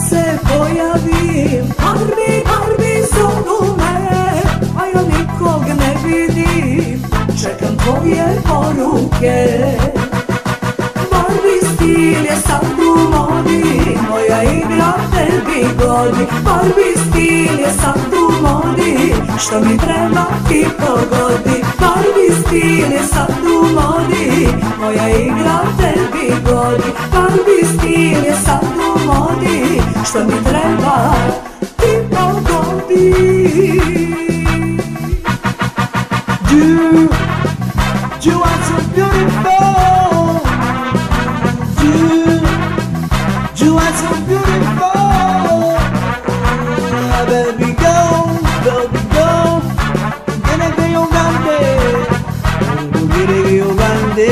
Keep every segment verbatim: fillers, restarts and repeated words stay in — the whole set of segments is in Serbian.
se pojavim, Barbie, Barbie zovu me, a ja nikog ne vidim, čekam tvoje poruke. Barbie stil je sad u modi, moja igra tebi godi. Barbie stil je sad u modi, što mi treba ti pogodi. Barbie stil je sad u modi, moja igra tebi godi. Barbie stil je sad u modi, što mi treba ti pogodi. You, you are so beautiful. You, you are so beautiful. Baby go, baby go. Quiere que yo cante, quiere que yo cante.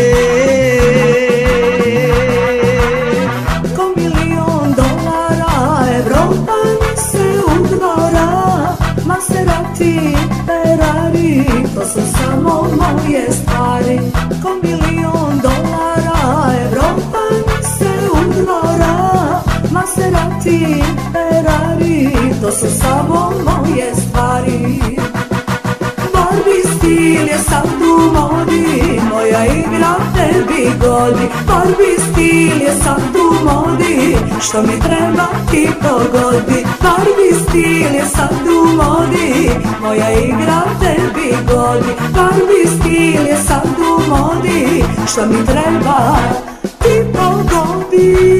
Ko milion dolara Evropa mi se udvara, Maserati, Ferrari, to su samo moje stvari. Ko milion dolara Evropa mi se udvara, Maserati, Ferrari, to su samo moje stvari. Barbie stil je sad u modi, moja igra tebi godi. Barbie stil je sad u modi, što mi treba ti pogodi. Barbie stil je sad u modi, moja igra tebi godi. Barbie stil je sad u modi, što mi treba ti pogodi.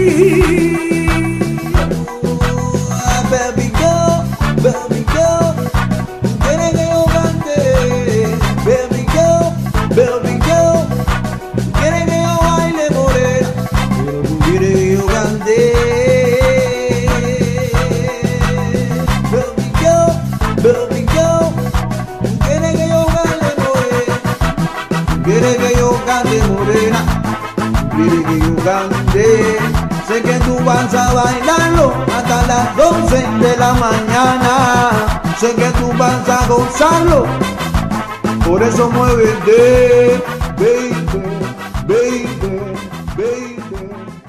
Baby go, baby go. Quiere que yo cante. Baby go, baby go. Quiere que yo baile morena, pero tú quieres que yo cante. Baby go, baby go. Quiere que yo baile morena, quiere que yo cante morena, quiere que yo cante. Sé que tú vas a bailarlo hasta las doce de la mañana. Sé que tú vas a gozarlo, por eso muévete, baby, baby, baby.